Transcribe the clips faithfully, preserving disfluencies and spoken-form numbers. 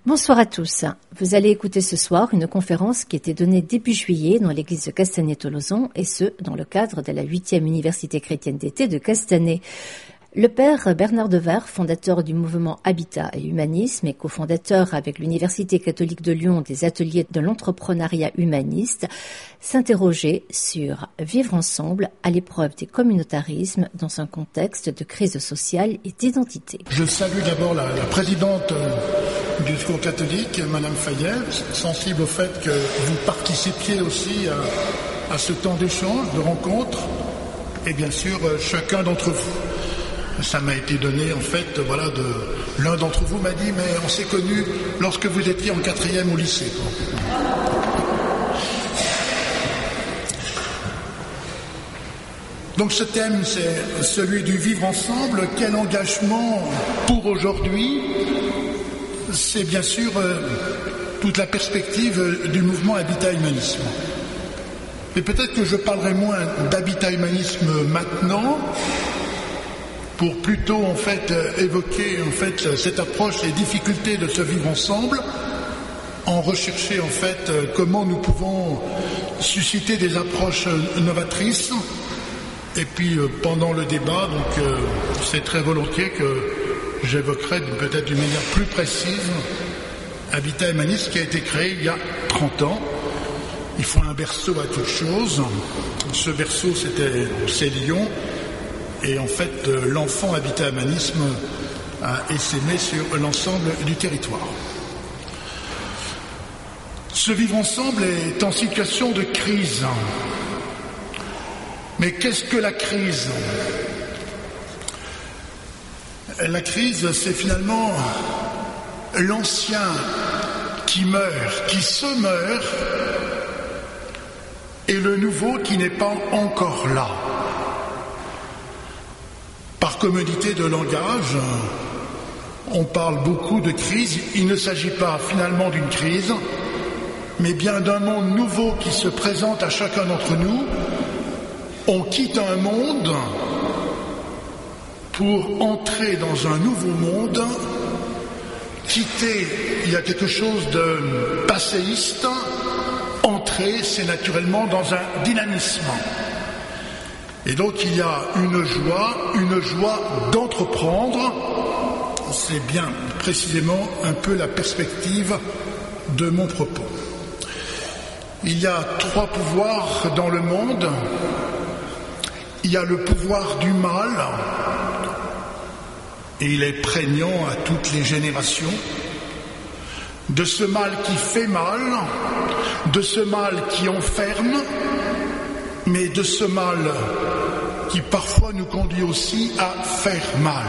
Bonsoir à tous. Vous allez écouter ce soir une conférence qui était donnée début juillet dans l'église de Castanet-Tolosan, et ce, dans le cadre de la huitième Université chrétienne d'été de Castanet. Le père Bernard Dever, fondateur du mouvement Habitat et Humanisme et cofondateur avec l'Université catholique de Lyon des ateliers de l'entrepreneuriat humaniste, s'interrogeait sur vivre ensemble à l'épreuve des communautarismes dans un contexte de crise sociale et d'identité. Je salue d'abord la, la présidente du Secours catholique, Madame Fayet, sensible au fait que vous participiez aussi à, à ce temps d'échange, de rencontre, et bien sûr chacun d'entre vous. Ça m'a été donné, en fait, voilà, de l'un d'entre vous m'a dit, mais on s'est connus lorsque vous étiez en quatrième au lycée. Donc ce thème, c'est celui du vivre ensemble. Quel engagement pour aujourd'hui? C'est bien sûr euh, toute la perspective du mouvement Habitat Humanisme. Et peut-être que je parlerai moins d'Habitat Humanisme maintenant, pour plutôt en fait évoquer en fait cette approche, les difficultés de ce vivre ensemble, en rechercher en fait comment nous pouvons susciter des approches novatrices. Et puis pendant le débat, donc euh, c'est très volontiers que j'évoquerai peut-être d'une manière plus précise Habitat Humanisme qui a été créé il y a trente ans. Il faut un berceau à toute chose. Ce berceau, c'était c'est Lyon. Et en fait, l'enfant Habitat Humanisme a essaimé sur l'ensemble du territoire. Ce vivre ensemble est en situation de crise. Mais qu'est-ce que la crise? La crise, c'est finalement l'ancien qui meurt, qui se meurt, et le nouveau qui n'est pas encore là. Par commodité de langage, on parle beaucoup de crise. Il ne s'agit pas finalement d'une crise, mais bien d'un monde nouveau qui se présente à chacun d'entre nous. On quitte un monde pour entrer dans un nouveau monde. Quitter, il y a quelque chose de passéiste. Entrer, c'est naturellement dans un dynamisme. Et donc il y a une joie, une joie d'entreprendre. C'est bien précisément un peu la perspective de mon propos. Il y a trois pouvoirs dans le monde. Il y a le pouvoir du mal, et il est prégnant à toutes les générations. De ce mal qui fait mal, de ce mal qui enferme, mais de ce mal qui parfois nous conduit aussi à faire mal.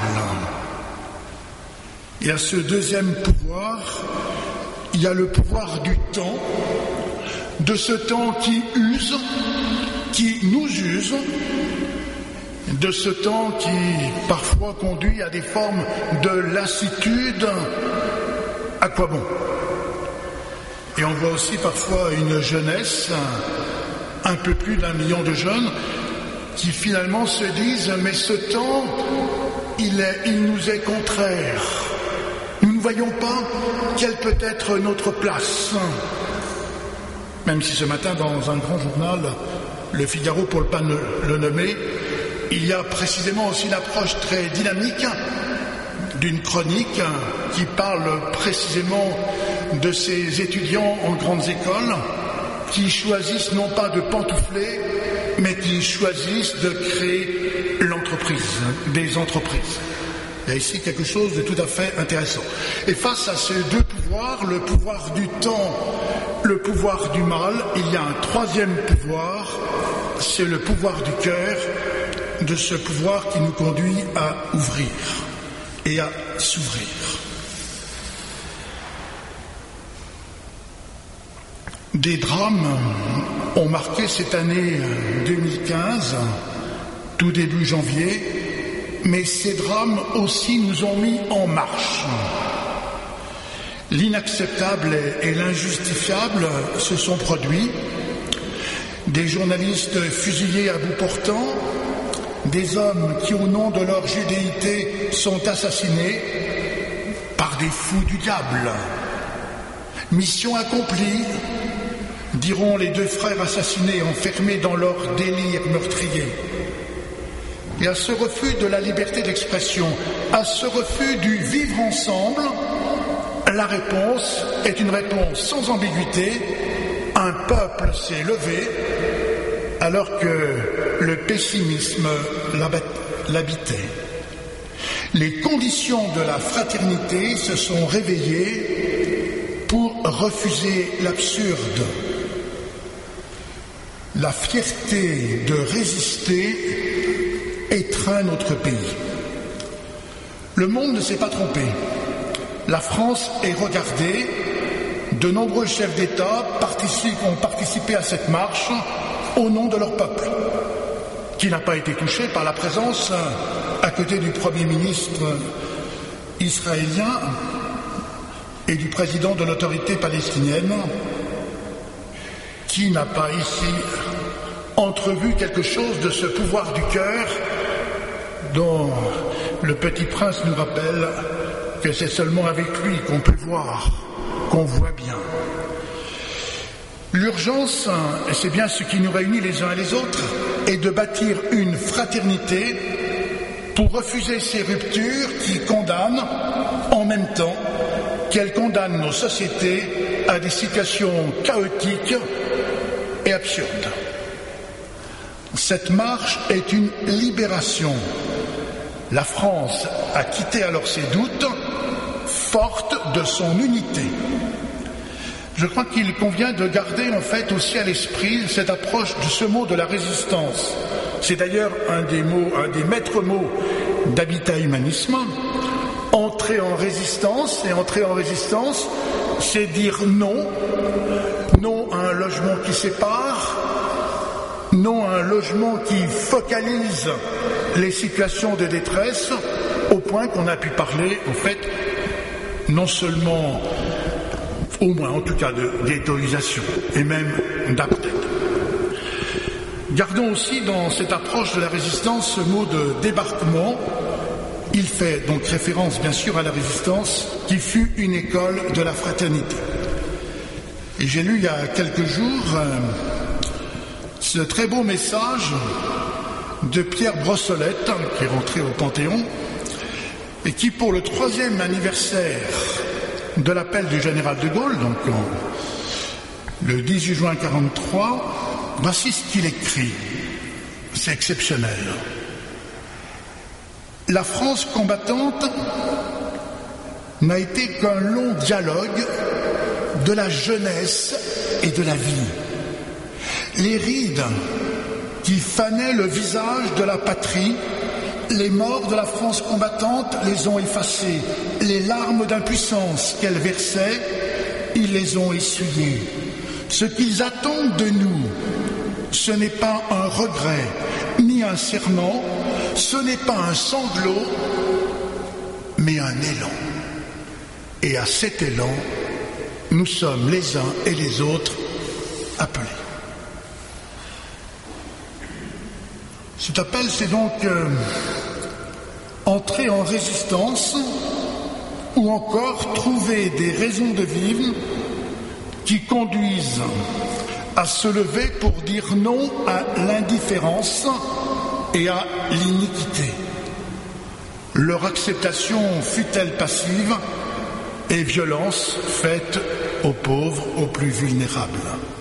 Et à ce deuxième pouvoir, il y a le pouvoir du temps, de ce temps qui use, qui nous use, de ce temps qui parfois conduit à des formes de lassitude. À quoi bon? Et on voit aussi parfois une jeunesse, un peu plus d'un million de jeunes, qui finalement se disent « mais ce temps, il, est, il nous est contraire. Nous ne voyons pas quelle peut être notre place. » Même si ce matin, dans un grand journal, Le Figaro, pour ne pas le nommer, il y a précisément aussi l'approche très dynamique d'une chronique qui parle précisément de ces étudiants en grandes écoles qui choisissent non pas de pantoufler, mais qui choisissent de créer l'entreprise, des entreprises. Il y a ici quelque chose de tout à fait intéressant. Et face à ces deux pouvoirs, le pouvoir du temps, le pouvoir du mal, il y a un troisième pouvoir, c'est le pouvoir du cœur, de ce pouvoir qui nous conduit à ouvrir et à s'ouvrir. Des drames ont marqué cette année deux mille quinze, tout début janvier, mais ces drames aussi nous ont mis en marche. L'inacceptable et l'injustifiable se sont produits. Des journalistes fusillés à bout portant, des hommes qui, au nom de leur judéité, sont assassinés par des fous du diable, Mission accomplie, diront les deux frères assassinés enfermés dans leur délire meurtrier. Et à ce refus de la liberté d'expression, à ce refus du vivre ensemble, la réponse est une réponse sans ambiguïté. Un peuple s'est levé alors que le pessimisme l'habitait. Les conditions de la fraternité se sont réveillées pour refuser l'absurde. La fierté de résister étreint notre pays. Le monde ne s'est pas trompé. La France est regardée. De nombreux chefs d'État participent, ont participé à cette marche au nom de leur peuple, qui n'a pas été touché par la présence, à côté du Premier ministre israélien et du président de l'autorité palestinienne, qui n'a pas ici entrevu quelque chose de ce pouvoir du cœur dont le Petit Prince nous rappelle que c'est seulement avec lui qu'on peut voir, qu'on voit bien. L'urgence, et c'est bien ce qui nous réunit les uns et les autres, est de bâtir une fraternité pour refuser ces ruptures qui condamnent, en même temps qu'elles condamnent nos sociétés à des situations chaotiques et absurdes. Cette marche est une libération. La France a quitté alors ses doutes, forte de son unité. Je crois qu'il convient de garder en fait aussi à l'esprit cette approche de ce mot de la résistance. C'est d'ailleurs un des mots, un des maîtres mots d'Habitat Humanisme. Entrer en résistance, et entrer en résistance, c'est dire non, non à un logement qui sépare, non à un logement qui focalise les situations de détresse, au point qu'on a pu parler, en fait, non seulement, au moins en tout cas, de ghettoisation, et même d'apartheid. Gardons aussi dans cette approche de la résistance ce mot de débarquement. Il fait donc référence bien sûr à la résistance qui fut une école de la fraternité. Et j'ai lu il y a quelques jours euh, ce très beau message de Pierre Brossolette, qui est rentré au Panthéon, et qui pour le troisième anniversaire de l'appel du général de Gaulle, donc en, le dix-huit juin mille neuf cent quarante-trois, voici ce qu'il écrit. C'est exceptionnel. La France combattante n'a été qu'un long dialogue de la jeunesse et de la vie. Les rides qui fanaient le visage de la patrie, les morts de la France combattante les ont effacées. Les larmes d'impuissance qu'elle versait, ils les ont essuyées. Ce qu'ils attendent de nous, ce n'est pas un regret, ni un serment, ce n'est pas un sanglot, mais un élan. Et à cet élan, nous sommes les uns et les autres appelés. Cet appel, c'est donc euh, entrer en résistance ou encore trouver des raisons de vivre qui conduisent à se lever pour dire non à l'indifférence et à l'iniquité. Leur acceptation fut-elle passive et violence faite aux pauvres, aux plus vulnérables.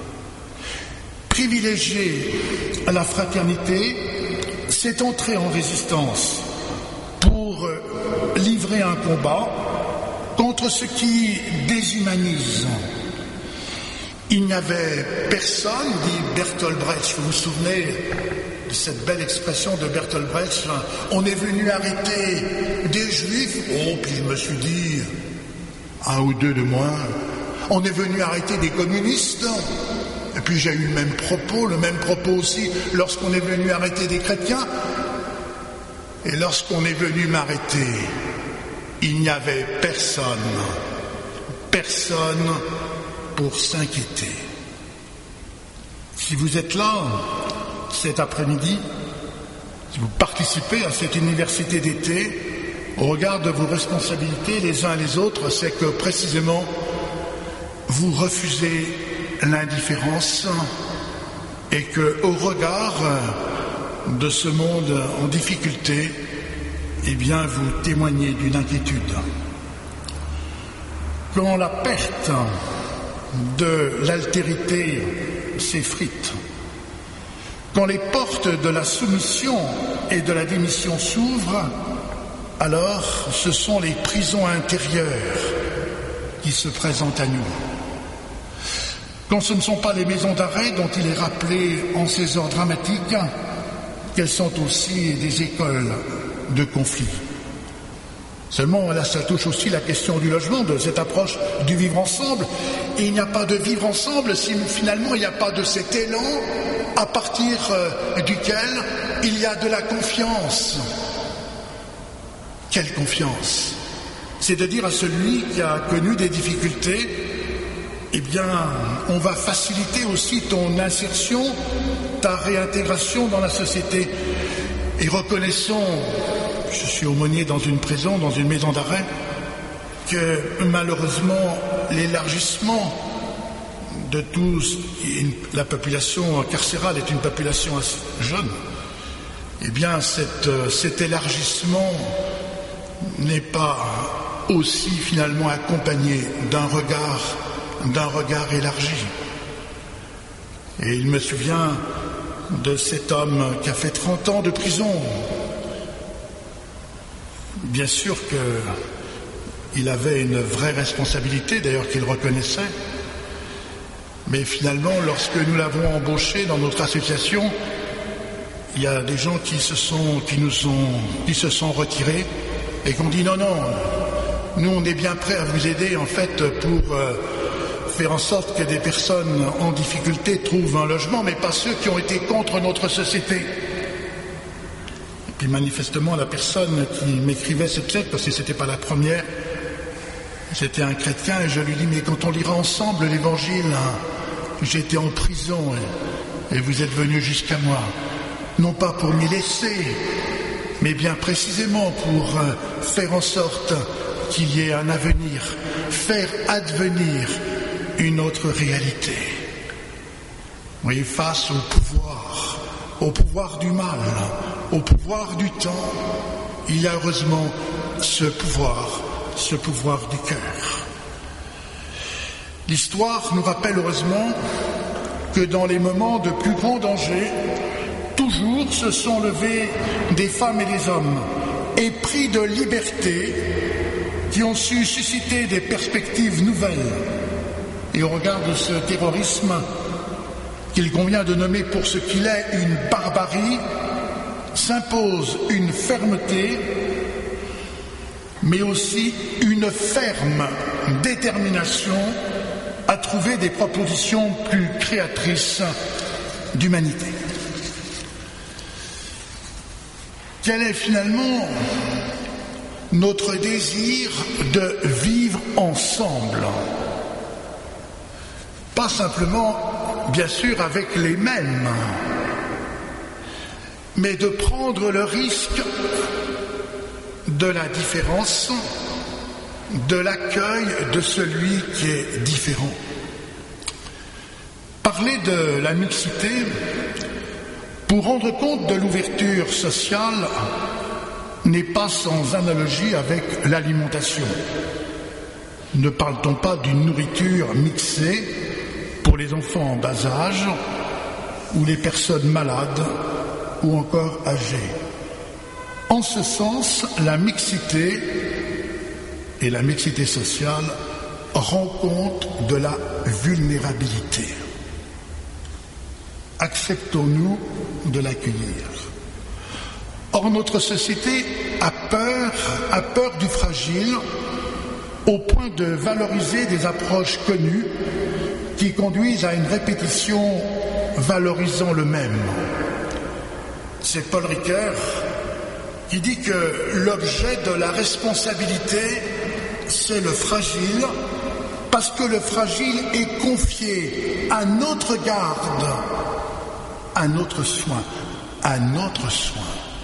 Privilégier la fraternité, c'est entrer en résistance pour livrer un combat contre ce qui déshumanise. Il n'y avait personne, dit Bertolt Brecht, vous vous souvenez de cette belle expression de Bertolt Brecht, on est venu arrêter des juifs, oh, puis je me suis dit, un ou deux de moins, on est venu arrêter des communistes, et puis j'ai eu le même propos, le même propos aussi lorsqu'on est venu arrêter des chrétiens, et lorsqu'on est venu m'arrêter, il n'y avait personne, personne pour s'inquiéter. Si vous êtes là cet après-midi, si vous participez à cette université d'été, au regard de vos responsabilités les uns et les autres, c'est que précisément vous refusez l'indifférence et que, au regard de ce monde en difficulté, eh bien, vous témoignez d'une inquiétude. Quand la perte de l'altérité s'effrite, quand les portes de la soumission et de la démission s'ouvrent, alors ce sont les prisons intérieures qui se présentent à nous. Quand ce ne sont pas les maisons d'arrêt dont il est rappelé en ces heures dramatiques qu'elles sont aussi des écoles de conflit. Seulement, là, ça touche aussi la question du logement, de cette approche du vivre ensemble. Et il n'y a pas de vivre ensemble si finalement il n'y a pas de cet élan à partir euh, duquel il y a de la confiance. Quelle confiance? C'est de dire à celui qui a connu des difficultés, eh bien, on va faciliter aussi ton insertion, ta réintégration dans la société. Et reconnaissons, je suis aumônier dans une prison, dans une maison d'arrêt, que malheureusement l'élargissement de tous, la population carcérale est une population assez jeune, eh bien cette, cet élargissement n'est pas aussi finalement accompagné d'un regard, d'un regard élargi. Et il me souvient de cet homme qui a fait trente ans de prison. Bien sûr qu'il avait une vraie responsabilité, d'ailleurs qu'il reconnaissait, mais finalement, lorsque nous l'avons embauché dans notre association, il y a des gens qui se sont, qui nous sont, qui se sont retirés et qui ont dit non, non, nous on est bien prêts à vous aider en fait pour euh, faire en sorte que des personnes en difficulté trouvent un logement, mais pas ceux qui ont été contre notre société. Et puis manifestement, la personne qui m'écrivait cette lettre, parce que c'était pas la première, c'était un chrétien, et je lui dis, mais quand on lira ensemble l'évangile, hein, j'étais en prison et, et vous êtes venu jusqu'à moi, non pas pour m'y laisser, mais bien précisément pour euh, faire en sorte qu'il y ait un avenir, faire advenir une autre réalité. Oui, face au pouvoir, au pouvoir du mal, au pouvoir du temps, il y a heureusement ce pouvoir, ce pouvoir du cœur. L'histoire nous rappelle heureusement que dans les moments de plus grand danger, toujours se sont levés des femmes et des hommes épris de liberté qui ont su susciter des perspectives nouvelles. Et au regard de ce terrorisme qu'il convient de nommer pour ce qu'il est une barbarie, s'impose une fermeté, mais aussi une ferme détermination à trouver des propositions plus créatrices d'humanité. Quel est finalement notre désir de vivre ensemble? Pas simplement, bien sûr, avec les mêmes, mais de prendre le risque de la différence, de l'accueil de celui qui est différent. Parler de la mixité pour rendre compte de l'ouverture sociale n'est pas sans analogie avec l'alimentation. Ne parle-t-on pas d'une nourriture mixée pour les enfants en bas âge ou les personnes malades ou encore âgées? En ce sens, la mixité et la mixité sociale rend compte de la vulnérabilité. Acceptons-nous de l'accueillir? Or, notre société a peur, a peur du fragile au point de valoriser des approches connues qui conduisent à une répétition valorisant le même. C'est Paul Ricoeur qui dit que l'objet de la responsabilité, c'est le fragile, parce que le fragile est confié à notre garde, à notre soin, à notre soin.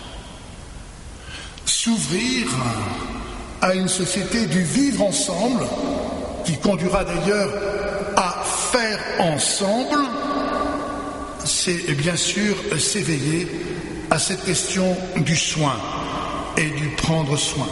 S'ouvrir à une société du vivre ensemble, qui conduira d'ailleurs à faire ensemble, c'est bien sûr s'éveiller à cette question du soin et du prendre soin.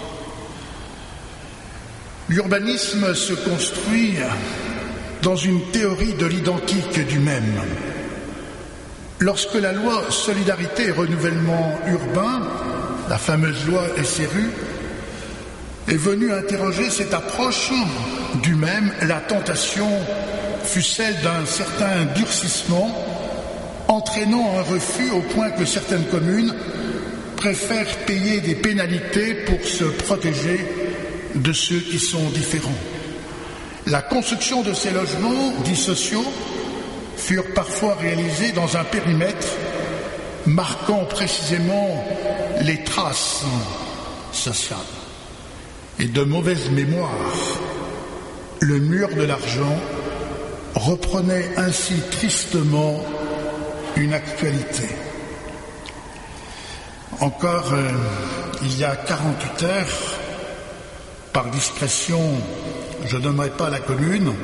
L'urbanisme se construit dans une théorie de l'identique du même. Lorsque la loi Solidarité et Renouvellement Urbain, la fameuse loi S R U, est venue interroger cette approche du même, la tentation fut celle d'un certain durcissement, entraînant un refus au point que certaines communes préfèrent payer des pénalités pour se protéger de ceux qui sont différents. La construction de ces logements dits sociaux furent parfois réalisés dans un périmètre marquant précisément les traces sociales. Et de mauvaise mémoire, le mur de l'argent reprenait ainsi tristement une actualité. Encore euh, il y a quarante-huit heures, par discrétion, je n'aimerais pas la commune,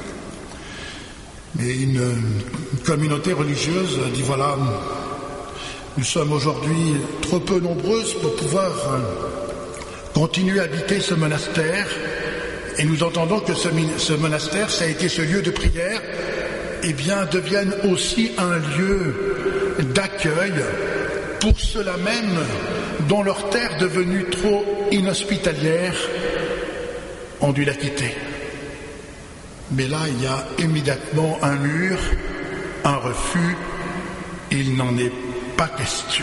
mais une, une communauté religieuse dit voilà, nous sommes aujourd'hui trop peu nombreuses pour pouvoir continuer à habiter ce monastère, et nous entendons que ce, ce monastère, ça a été ce lieu de prière, eh bien devienne aussi un lieu d'accueil pour ceux-là même dont leur terre devenue trop inhospitalière ont dû la quitter. Mais là, il y a immédiatement un mur, un refus, il n'en est pas question.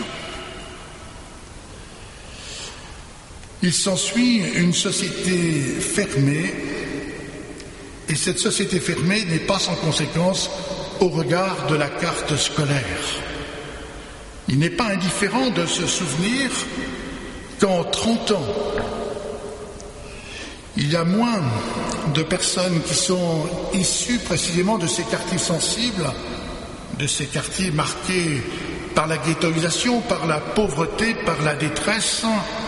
Il s'ensuit une société fermée, et cette société fermée n'est pas sans conséquence au regard de la carte scolaire. Il n'est pas indifférent de se souvenir qu'en trente ans, il y a moins de personnes qui sont issues précisément de ces quartiers sensibles, de ces quartiers marqués par la ghettoisation, par la pauvreté, par la détresse.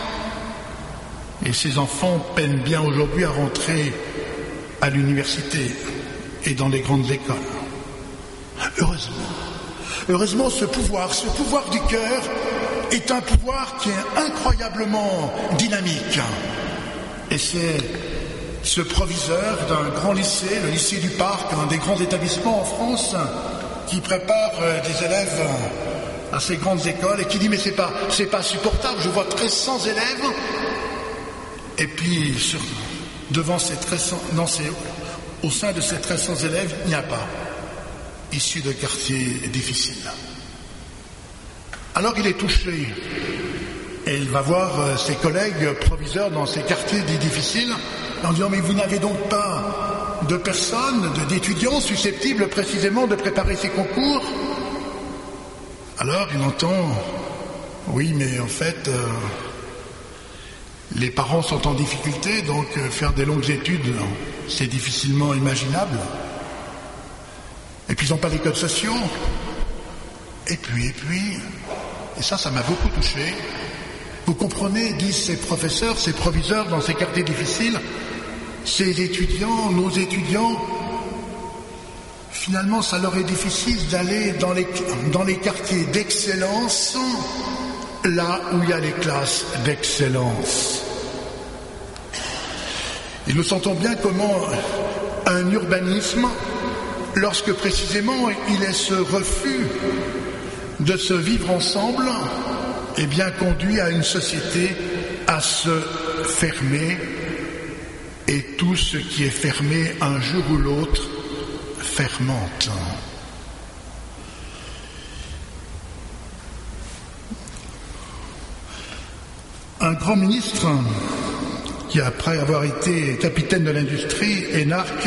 Et ces enfants peinent bien aujourd'hui à rentrer à l'université et dans les grandes écoles. Heureusement, heureusement ce pouvoir, ce pouvoir du cœur est un pouvoir qui est incroyablement dynamique. Et c'est ce proviseur d'un grand lycée, le lycée du Parc, un des grands établissements en France, qui prépare des élèves à ces grandes écoles et qui dit mais c'est pas, c'est pas supportable, je vois treize cents élèves et puis sur, devant ces treize cents, non, c'est, au sein de ces treize cents élèves, il n'y a pas issus de quartiers difficiles. Alors il est touché. Et il va voir ses collègues proviseurs dans ces quartiers dits difficiles en disant « Mais vous n'avez donc pas de personnes, d'étudiants susceptibles précisément de préparer ces concours ?» Alors il entend « Oui, mais en fait, euh, les parents sont en difficulté, donc euh, faire des longues études, c'est difficilement imaginable. Et puis ils n'ont pas les codes sociaux. Et puis, et puis, et ça, ça m'a beaucoup touché. Vous comprenez, disent ces professeurs, ces proviseurs dans ces quartiers difficiles, ces étudiants, nos étudiants, finalement, ça leur est difficile d'aller dans les, dans les quartiers d'excellence, là où il y a les classes d'excellence. Et nous sentons bien comment un urbanisme, lorsque précisément il est ce refus de se vivre ensemble, eh bien, conduit à une société à se fermer, et tout ce qui est fermé un jour ou l'autre fermente. Un grand ministre qui, après avoir été capitaine de l'industrie, énarque,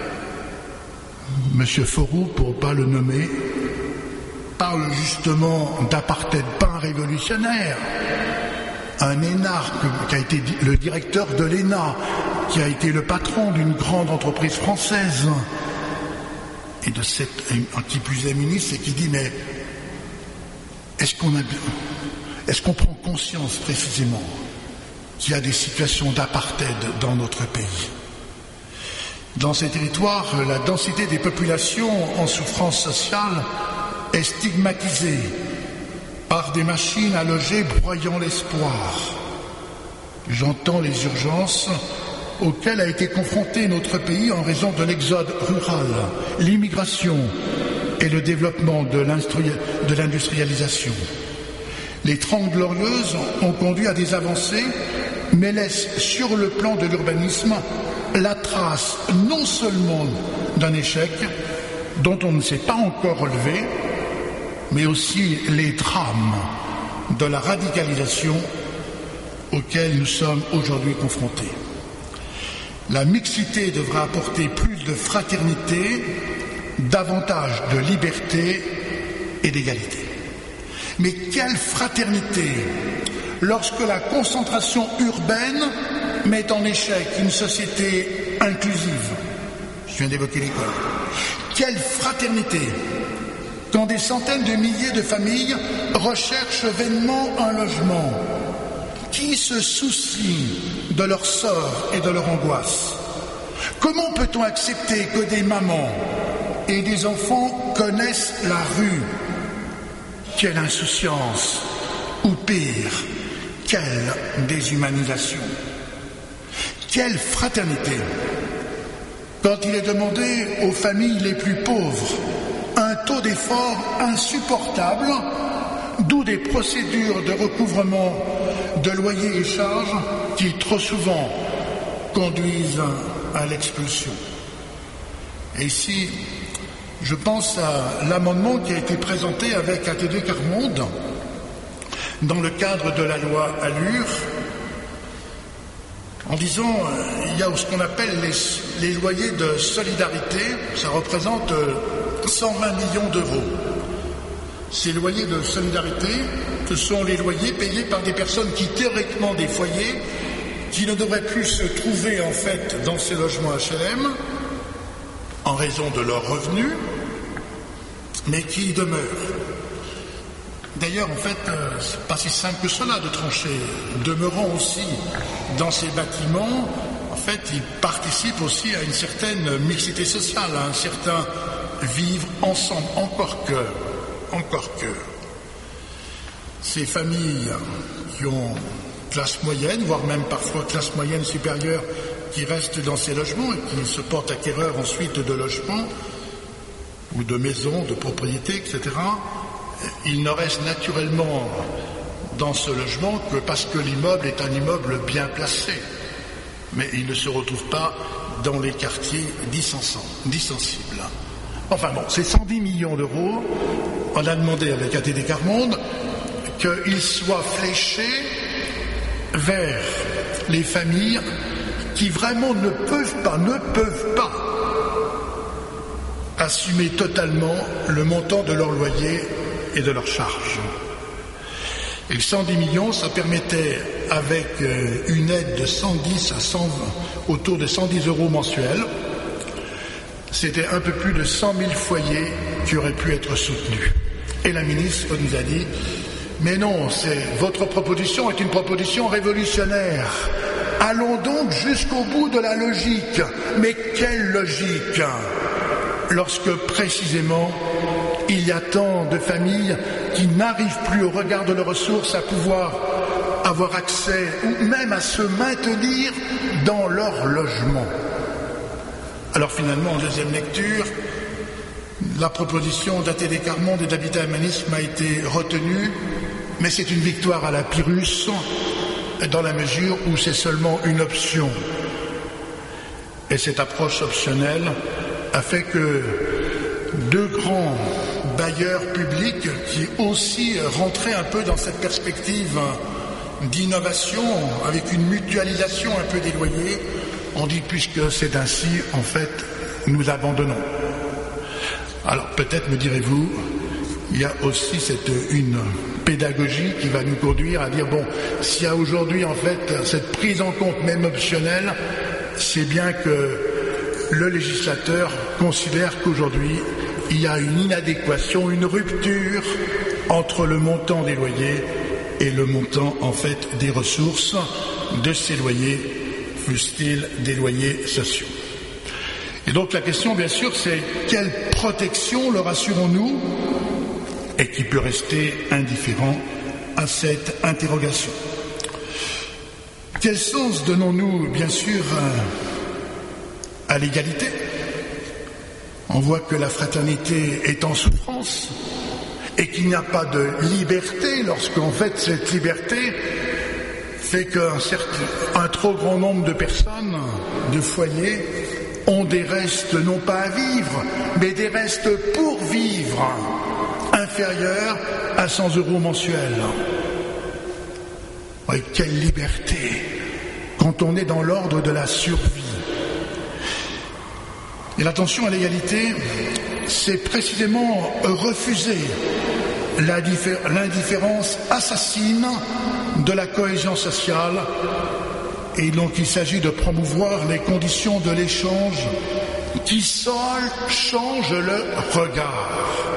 M. Fauroux, pour ne pas le nommer, parle justement d'apartheid, pas un révolutionnaire, un énarque qui a été le directeur de l'E N A, qui a été le patron d'une grande entreprise française, et de cette, qui plus est ministre, et qui dit mais est-ce qu'on a, est-ce qu'on prend conscience précisément qu'il y a des situations d'apartheid dans notre pays? Dans ces territoires, la densité des populations en souffrance sociale est stigmatisée par des machines à loger broyant l'espoir. J'entends les urgences auxquelles a été confronté notre pays en raison de l'exode rural, l'immigration et le développement de l'industrialisation. Les Trente Glorieuses ont conduit à des avancées, mais laissent sur le plan de l'urbanisme la trace non seulement d'un échec dont on ne s'est pas encore relevé, mais aussi les drames de la radicalisation auxquels nous sommes aujourd'hui confrontés. La mixité devra apporter plus de fraternité, davantage de liberté et d'égalité. Mais quelle fraternité lorsque la concentration urbaine met en échec une société inclusive. Je viens d'évoquer l'école. Quelle fraternité quand des centaines de milliers de familles recherchent vainement un logement. Qui se soucie de leur sort et de leur angoisse? Comment peut-on accepter que des mamans et des enfants connaissent la rue? Quelle insouciance, ou pire, quelle déshumanisation. Quelle fraternité quand il est demandé aux familles les plus pauvres un taux d'effort insupportable, d'où des procédures de recouvrement de loyers et charges qui trop souvent conduisent à l'expulsion. Et ici, je pense à l'amendement qui a été présenté avec A T D Quart Monde dans le cadre de la loi Allure, en disant euh, il y a ce qu'on appelle les, les loyers de solidarité, ça représente euh, cent vingt millions d'euros. Ces loyers de solidarité, ce sont les loyers payés par des personnes qui, théoriquement, des foyers, qui ne devraient plus se trouver en fait dans ces logements H L M en raison de leurs revenus, mais qui y demeurent. D'ailleurs, en fait, euh, c'est pas si simple que cela de trancher. Demeurant aussi dans ces bâtiments, en fait, ils participent aussi à une certaine mixité sociale, à un certain vivre ensemble, encore que, encore que. Ces familles qui ont classe moyenne, voire même parfois classe moyenne supérieure, qui restent dans ces logements et qui se portent acquéreurs ensuite de logements ou de maisons, de propriétés, et cetera, il ne reste naturellement dans ce logement que parce que l'immeuble est un immeuble bien placé. Mais il ne se retrouve pas dans les quartiers dissensibles. Enfin bon, c'est cent dix millions d'euros. On a demandé avec A T D Quart Monde qu'ils soient fléchés vers les familles qui vraiment ne peuvent pas, ne peuvent pas assumer totalement le montant de leur loyer et de leurs charges. Et cent dix millions, ça permettait, avec une aide de cent dix à cent vingt, autour de cent dix euros mensuels, c'était un peu plus de cent mille foyers qui auraient pu être soutenus. Et la ministre nous a dit, mais non, c'est, votre proposition est une proposition révolutionnaire. Allons donc jusqu'au bout de la logique. Mais quelle logique? Lorsque précisément il y a tant de familles qui n'arrivent plus au regard de leurs ressources à pouvoir avoir accès ou même à se maintenir dans leur logement. Alors finalement, en deuxième lecture, la proposition d'A T D Quart Monde et d'Habitat Humanisme a été retenue, mais c'est une victoire à la Pyrrhus dans la mesure où c'est seulement une option. Et cette approche optionnelle a fait que deux grands bailleurs publics qui aussi rentraient un peu dans cette perspective d'innovation avec une mutualisation un peu des loyers ont dit puisque c'est ainsi, en fait, nous abandonnons. Alors peut-être me direz-vous, il y a aussi cette une pédagogie qui va nous conduire à dire bon, s'il y a aujourd'hui en fait cette prise en compte même optionnelle, c'est bien que le législateur considère qu'aujourd'hui, il y a une inadéquation, une rupture entre le montant des loyers et le montant, en fait, des ressources de ces loyers, fussent-ils des loyers sociaux. Et donc la question, bien sûr, c'est quelle protection leur assurons-nous, et qui peut rester indifférent à cette interrogation. Quel sens donnons-nous, bien sûr, à l'égalité? On voit que la fraternité est en souffrance et qu'il n'y a pas de liberté lorsqu'en fait cette liberté fait qu'un certain, un trop grand nombre de personnes, de foyers, ont des restes non pas à vivre, mais des restes pour vivre, inférieurs à cent euros mensuels. Oui, quelle liberté quand on est dans l'ordre de la survie. Et l'attention à l'égalité, c'est précisément refuser l'indifférence assassine de la cohésion sociale. Et donc il s'agit de promouvoir les conditions de l'échange qui seules changent le regard.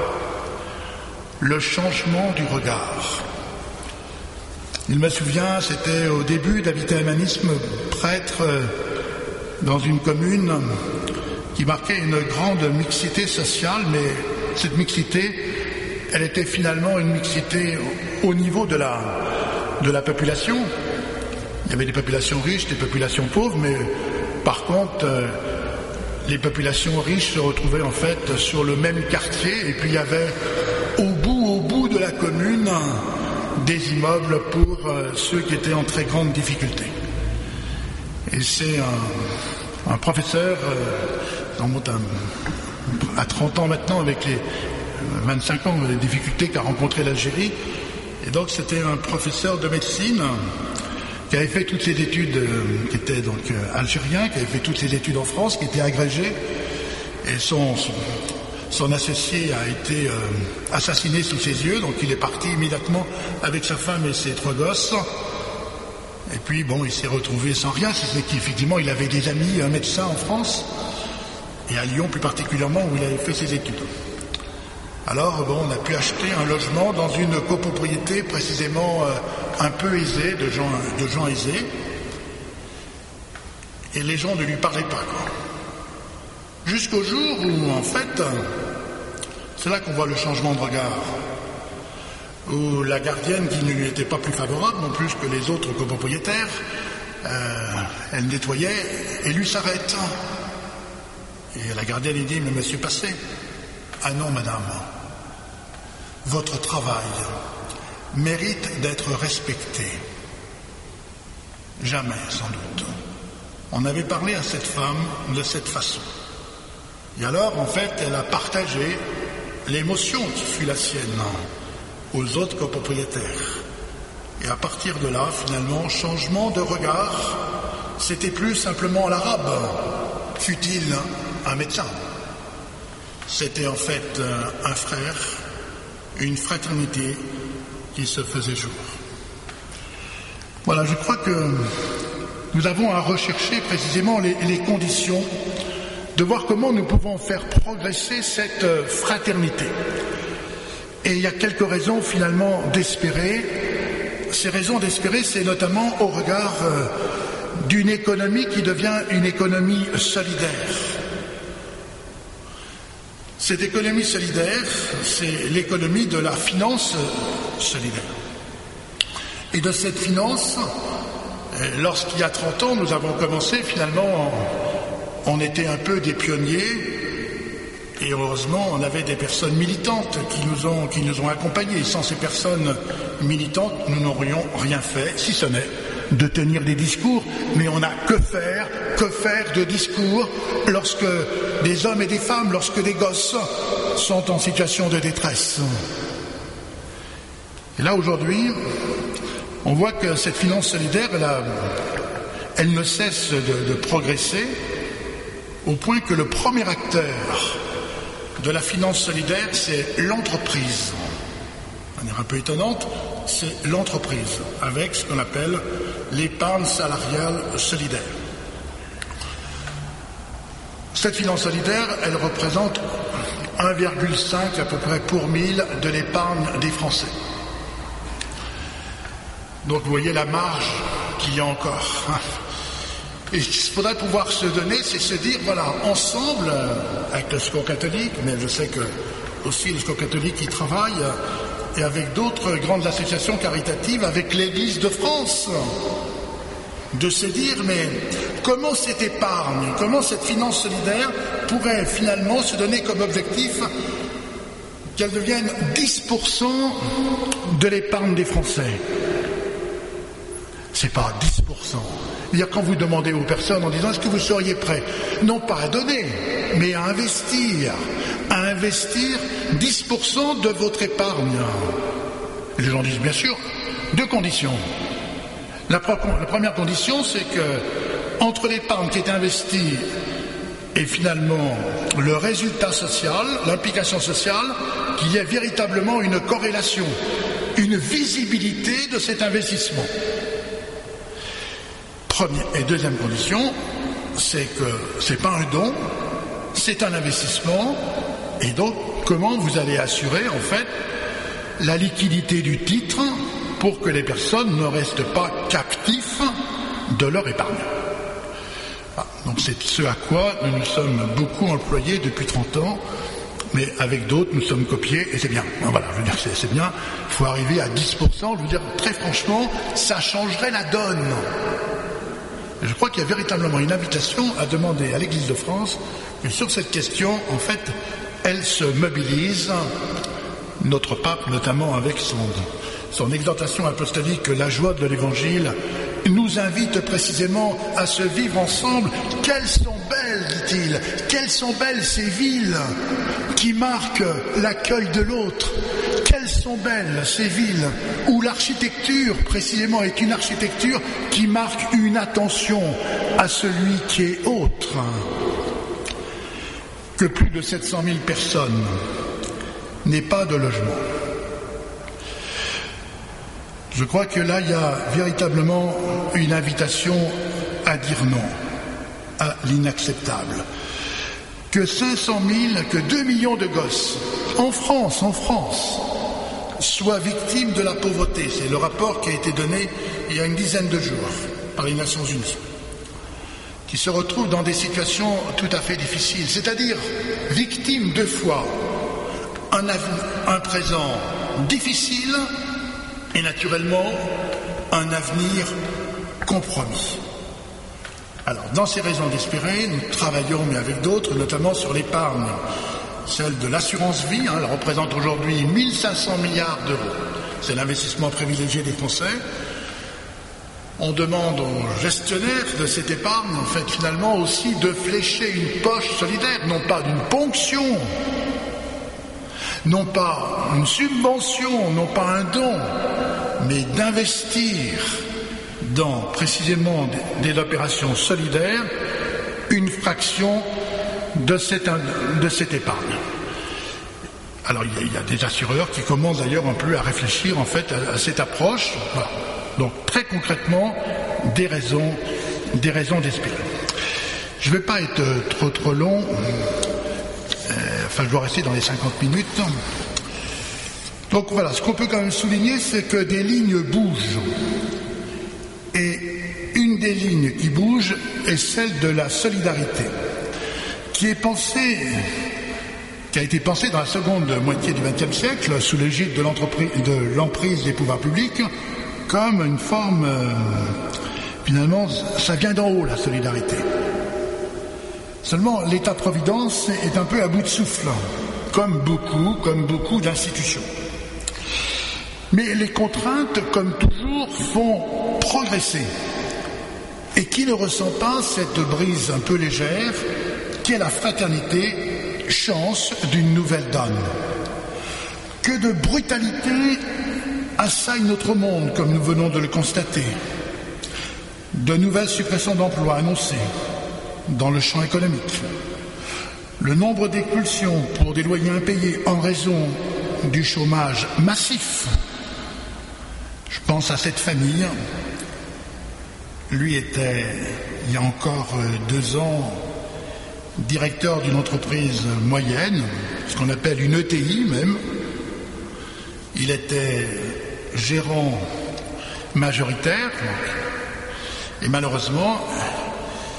Le changement du regard. Il me souvient, c'était au début d'habiter humanisme, prêtre dans une commune qui marquait une grande mixité sociale, mais cette mixité, elle était finalement une mixité au niveau de la, de la population. Il y avait des populations riches, des populations pauvres, mais par contre, euh, les populations riches se retrouvaient en fait sur le même quartier, et puis il y avait au bout, au bout de la commune, des immeubles pour euh, ceux qui étaient en très grande difficulté. Et c'est un, un professeur, euh, on monte à, à trente ans maintenant, avec les vingt-cinq ans, les difficultés qu'a rencontré l'Algérie. Et donc c'était un professeur de médecine qui avait fait toutes ses études, euh, qui était donc euh, algérien, qui avait fait toutes ses études en France, qui était agrégé, et son, son, son associé a été euh, assassiné sous ses yeux, donc il est parti immédiatement avec sa femme et ses trois gosses. Et puis bon, il s'est retrouvé sans rien, c'est qu'effectivement il avait des amis, un médecin en France, et à Lyon plus particulièrement, où il avait fait ses études. Alors bon, on a pu acheter un logement dans une copropriété précisément euh, un peu aisée, de gens, de gens aisés, et les gens ne lui parlaient pas, quoi. Jusqu'au jour où, en fait, c'est là qu'on voit le changement de regard, où la gardienne, qui ne lui était pas plus favorable non plus que les autres copropriétaires, euh, elle nettoyait et lui s'arrête. Et la gardienne lui dit: mais monsieur, passez. Ah non, madame, votre travail mérite d'être respecté. Jamais, sans doute. On avait parlé à cette femme de cette façon. Et alors, en fait, elle a partagé l'émotion qui fut la sienne aux autres copropriétaires. Et à partir de là, finalement, changement de regard, c'était plus simplement l'arabe, fut-il un médecin. C'était en fait un frère, une fraternité qui se faisait jour. Voilà, je crois que nous avons à rechercher précisément les, les conditions de voir comment nous pouvons faire progresser cette fraternité. Et il y a quelques raisons finalement d'espérer. Ces raisons d'espérer, c'est notamment au regard euh, d'une économie qui devient une économie solidaire. Cette économie solidaire, c'est l'économie de la finance solidaire. Et de cette finance, lorsqu'il y a trente ans, nous avons commencé, finalement, on était un peu des pionniers, et heureusement, on avait des personnes militantes qui nous ont, qui nous ont accompagnés. Sans ces personnes militantes, nous n'aurions rien fait, si ce n'est de tenir des discours. Mais on n'a que faire, que faire de discours lorsque des hommes et des femmes, lorsque des gosses sont en situation de détresse. Et là, aujourd'hui, on voit que cette finance solidaire, elle, a, elle ne cesse de, de progresser, au point que le premier acteur de la finance solidaire, c'est l'entreprise. De manière un peu étonnante, c'est l'entreprise, avec ce qu'on appelle l'épargne salariale solidaire. Cette finance solidaire, elle représente un virgule cinq à peu près pour mille de l'épargne des Français. Donc vous voyez la marge qu'il y a encore. Et ce qu'il faudrait pouvoir se donner, c'est se dire, voilà, ensemble, euh, avec le Secours catholique, mais je sais que aussi le Secours catholique y travaille, euh, et avec d'autres grandes associations caritatives, avec l'Église de France, de se dire, mais comment cette épargne, comment cette finance solidaire pourrait finalement se donner comme objectif qu'elle devienne dix pour cent de l'épargne des Français. C'est pas dix pour cent. C'est-à-dire quand vous demandez aux personnes en disant est-ce que vous seriez prêts, non pas à donner, mais à investir, à investir dix pour cent de votre épargne. Et les gens disent bien sûr, deux conditions. La, pro- la première condition, c'est que entre l'épargne qui est investie et finalement le résultat social, l'implication sociale, qu'il y ait véritablement une corrélation, une visibilité de cet investissement. Première et deuxième condition, c'est que c'est pas un don, c'est un investissement, et donc comment vous allez assurer en fait la liquidité du titre pour que les personnes ne restent pas captifs de leur épargne. Ah, donc c'est ce à quoi nous nous sommes beaucoup employés depuis trente ans, mais avec d'autres nous sommes copiés et c'est bien. Voilà, je veux dire c'est, c'est bien, il faut arriver à dix pour cent, je veux dire très franchement, ça changerait la donne. Je crois qu'il y a véritablement une invitation à demander à l'Église de France que sur cette question, en fait, elle se mobilise, notre pape notamment avec son, son exhortation apostolique, la joie de l'Évangile, nous invite précisément à se vivre ensemble. Quelles sont belles, dit-il, quelles sont belles ces villes qui marquent l'accueil de l'autre. Quelles sont belles ces villes où l'architecture, précisément, est une architecture qui marque une attention à celui qui est autre. Que plus de sept cent mille personnes n'aient pas de logement. Je crois que là, il y a véritablement une invitation à dire non à l'inacceptable. Que cinq cent mille, que deux millions de gosses, en France, en France, soient victimes de la pauvreté. C'est le rapport qui a été donné il y a une dizaine de jours par les Nations Unies, qui se retrouvent dans des situations tout à fait difficiles, c'est-à-dire victimes deux fois, un, avenir, un présent difficile et naturellement un avenir compromis. Alors, dans ces raisons d'espérer, nous travaillons, mais avec d'autres, notamment sur l'épargne, celle de l'assurance vie, hein, elle représente aujourd'hui mille cinq cents milliards d'euros. C'est l'investissement privilégié des Français. On demande aux gestionnaires de cette épargne, en fait, finalement aussi de flécher une poche solidaire, non pas d'une ponction, non pas une subvention, non pas un don, mais d'investir dans précisément des, des opérations solidaires une fraction de cette, de cette épargne. Alors il y, a, il y a des assureurs qui commencent d'ailleurs un peu à réfléchir en fait à, à cette approche. Voilà. Donc très concrètement des raisons, des raisons d'espérer. Je ne vais pas être trop trop long. Euh, enfin je dois rester dans les cinquante minutes. Donc voilà, ce qu'on peut quand même souligner, c'est que des lignes bougent. Et une des lignes qui bouge est celle de la solidarité, qui est pensée, qui a été pensée dans la seconde moitié du vingtième siècle, sous l'égide de, de l'emprise des pouvoirs publics, comme une forme, euh, finalement, ça vient d'en haut, la solidarité. Seulement, l'État-providence est un peu à bout de souffle, comme beaucoup, comme beaucoup d'institutions. Mais les contraintes, comme toujours, font progresser. Et qui ne ressent pas cette brise un peu légère, qui est la fraternité, chance d'une nouvelle donne. Que de brutalité assaille notre monde, comme nous venons de le constater. De nouvelles suppressions d'emplois annoncées dans le champ économique. Le nombre d'expulsions pour des loyers impayés en raison du chômage massif. Je pense à cette famille. Lui était, il y a encore deux ans, directeur d'une entreprise moyenne, ce qu'on appelle une E T I même. Il était gérant majoritaire, et malheureusement,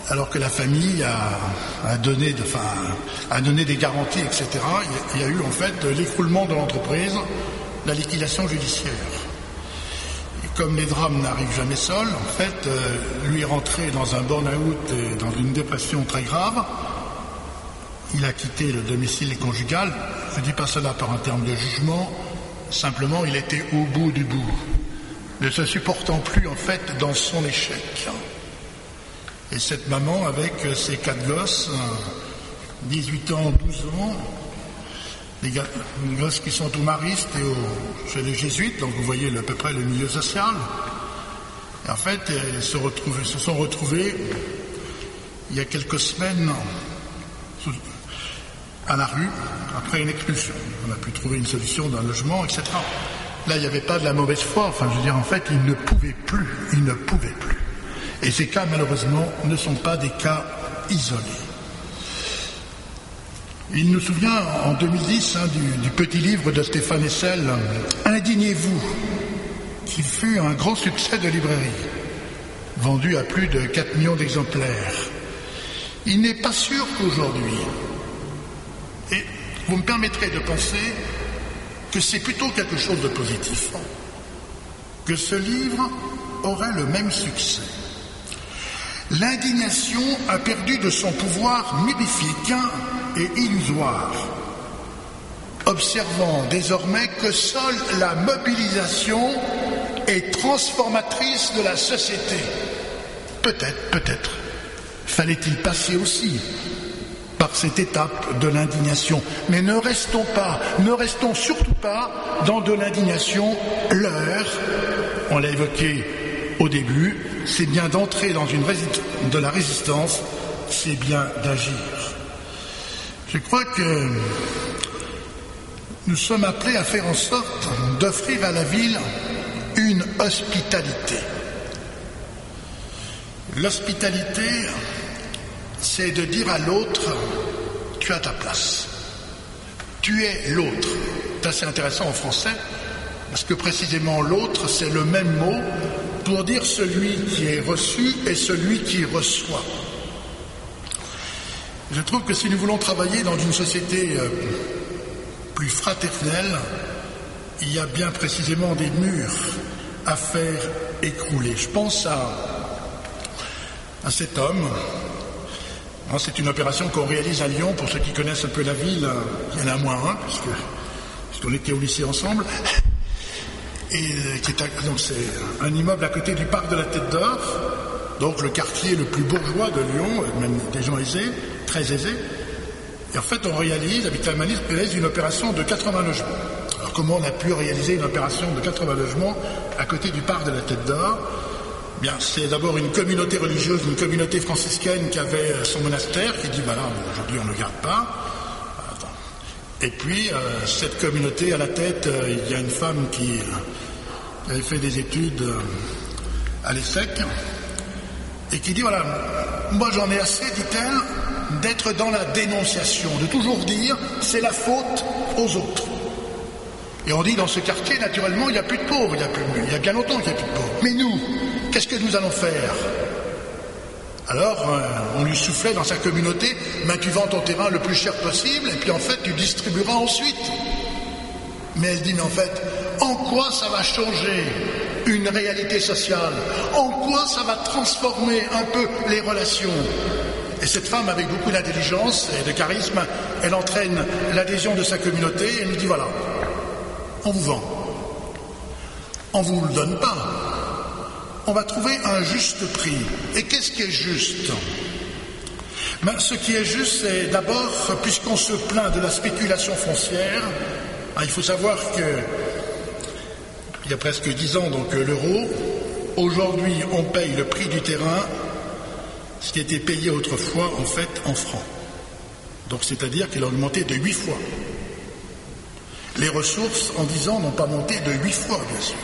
alors que la famille a, a, donné, de, enfin, a donné des garanties, et cetera. Il y a eu en fait l'écroulement de l'entreprise, la liquidation judiciaire. Et comme les drames n'arrivent jamais seuls, en fait, euh, lui est rentré dans un burn-out et dans une dépression très grave. Il a quitté le domicile conjugal. Je ne dis pas cela par un terme de jugement, simplement il était au bout du bout, ne se supportant plus en fait dans son échec. Et cette maman, avec ses quatre gosses, dix-huit ans, douze ans, des gosses qui sont aux maristes et aux, chez les jésuites, donc vous voyez à peu près le milieu social. Et en fait, elles se, retrouvent, se sont retrouvées il y a quelques semaines à la rue, après une expulsion. On a pu trouver une solution d'un logement, et cetera. Là, il n'y avait pas de la mauvaise foi, enfin, je veux dire, en fait, ils ne pouvaient plus, ils ne pouvaient plus. Et ces cas, malheureusement, ne sont pas des cas isolés. Il nous souvient, en deux mille dix, hein, du, du petit livre de Stéphane Hessel, « Indignez-vous », qui fut un grand succès de librairie, vendu à plus de quatre millions d'exemplaires. Il n'est pas sûr qu'aujourd'hui, et vous me permettrez de penser que c'est plutôt quelque chose de positif, que ce livre aurait le même succès. L'indignation a perdu de son pouvoir mirifique et illusoire, observant désormais que seule la mobilisation est transformatrice de la société. Peut-être, peut-être, fallait-il passer aussi par cette étape de l'indignation. Mais ne restons pas, ne restons surtout pas dans de l'indignation. L'heure, on l'a évoqué au début, c'est bien d'entrer dans une rési- de la résistance, c'est bien d'agir. Je crois que nous sommes appelés à faire en sorte d'offrir à la ville une hospitalité. L'hospitalité, c'est de dire à l'autre, tu as ta place. Tu es l'autre. C'est assez intéressant en français, parce que précisément l'autre, c'est le même mot pour dire celui qui est reçu et celui qui reçoit. Je trouve que si nous voulons travailler dans une société plus fraternelle, il y a bien précisément des murs à faire écrouler. Je pense à, à cet homme. C'est une opération qu'on réalise à Lyon. Pour ceux qui connaissent un peu la ville, il y en a moins un, puisque, puisqu'on était au lycée ensemble. Et qui est un, donc c'est un immeuble à côté du parc de la Tête d'Or, donc le quartier le plus bourgeois de Lyon, même des gens aisés, très aisés. Et en fait, on réalise, Habitat Humaniste réalise une opération de quatre-vingts logements. Alors comment on a pu réaliser une opération de quatre-vingts logements à côté du parc de la Tête d'Or? Bien, c'est d'abord une communauté religieuse, une communauté franciscaine qui avait son monastère, qui dit, voilà, aujourd'hui on ne le garde pas. Et puis, euh, cette communauté à la tête, euh, il y a une femme qui euh, avait fait des études euh, à l'ESSEC et qui dit, voilà, moi j'en ai assez, dit-elle, d'être dans la dénonciation, de toujours dire, c'est la faute aux autres. Et on dit, dans ce quartier, naturellement, il n'y a plus de pauvres, il y a, plus, il y a bien longtemps qu'il n'y a plus de pauvres. Mais nous, qu'est-ce que nous allons faire ? Alors, euh, on lui soufflait dans sa communauté, mais tu vends ton terrain le plus cher possible, et puis en fait, tu distribueras ensuite. Mais elle dit, mais en fait, en quoi ça va changer une réalité sociale ? En quoi ça va transformer un peu les relations ? Et cette femme, avec beaucoup d'intelligence et de charisme, elle entraîne l'adhésion de sa communauté, et elle nous dit, voilà, on vous vend. On ne vous le donne pas. On va trouver un juste prix. Et qu'est-ce qui est juste ? Ben, ce qui est juste, c'est d'abord, puisqu'on se plaint de la spéculation foncière, hein, il faut savoir que il y a presque dix ans, donc l'euro, aujourd'hui on paye le prix du terrain, ce qui était payé autrefois en fait en francs. Donc c'est-à-dire qu'il a augmenté de huit fois. Les ressources en dix ans n'ont pas monté de huit fois, bien sûr.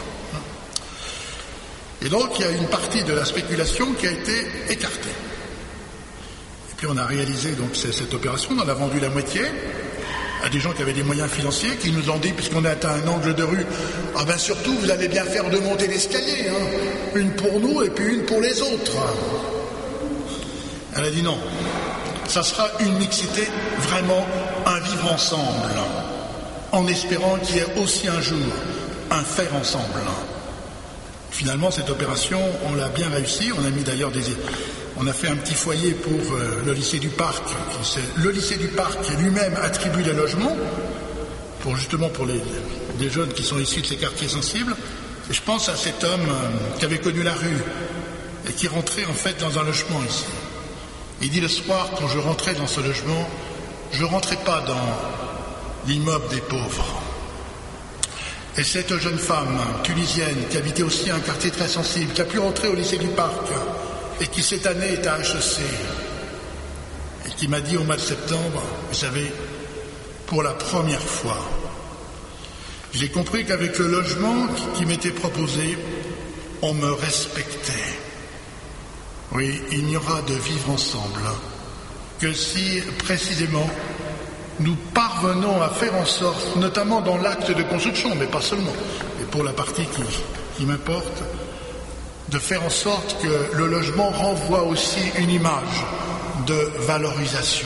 Et donc, il y a une partie de la spéculation qui a été écartée. Et puis, on a réalisé donc cette opération, on en a vendu la moitié à des gens qui avaient des moyens financiers, qui nous ont dit, puisqu'on a atteint un angle de rue, ah ben surtout, vous allez bien faire de monter l'escalier, hein, une pour nous et puis une pour les autres. Elle a dit non, ça sera une mixité, vraiment un vivre ensemble, en espérant qu'il y ait aussi un jour un faire ensemble. Finalement, cette opération, on l'a bien réussi. On a mis d'ailleurs des, on a fait un petit foyer pour euh, le lycée du Parc. Le lycée du Parc lui-même attribue des logements pour justement pour les, les jeunes qui sont issus de ces quartiers sensibles. Et je pense à cet homme euh, qui avait connu la rue et qui rentrait en fait dans un logement ici. Il dit le soir, quand je rentrais dans ce logement, je rentrais pas dans l'immeuble des pauvres. Et cette jeune femme tunisienne qui habitait aussi un quartier très sensible, qui a pu rentrer au lycée du Parc et qui cette année est à H E C et qui m'a dit au mois de septembre, vous savez, pour la première fois, j'ai compris qu'avec le logement qui m'était proposé, on me respectait. Oui, il n'y aura de vivre ensemble que si précisément nous parvenons à faire en sorte, notamment dans l'acte de construction, mais pas seulement, et pour la partie qui, qui m'importe, de faire en sorte que le logement renvoie aussi une image de valorisation.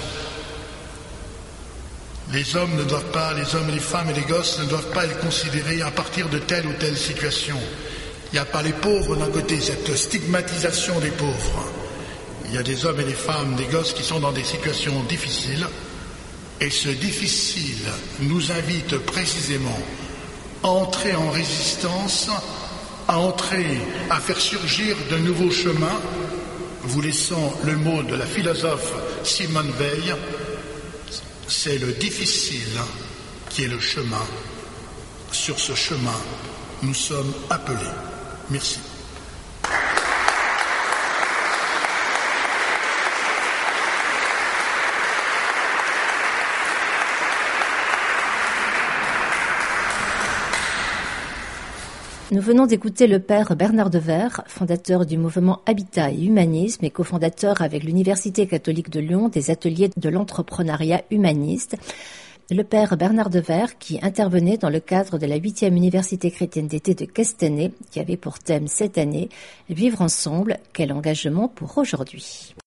Les hommes ne doivent pas, les hommes, les femmes et les gosses ne doivent pas être considérés à partir de telle ou telle situation. Il n'y a pas les pauvres d'un côté, cette stigmatisation des pauvres. Il y a des hommes et des femmes, des gosses qui sont dans des situations difficiles. Et ce difficile nous invite précisément à entrer en résistance, à entrer, à faire surgir de nouveaux chemins, vous laissant le mot de la philosophe Simone Veil, c'est le difficile qui est le chemin. Sur ce chemin, nous sommes appelés. Merci. Nous venons d'écouter le père Bernard Devers, fondateur du mouvement Habitat et Humanisme et cofondateur avec l'Université catholique de Lyon des ateliers de l'entrepreneuriat humaniste. Le père Bernard Devers qui intervenait dans le cadre de la huitième Université chrétienne d'été de Castanet, qui avait pour thème cette année « Vivre ensemble, quel engagement pour aujourd'hui ».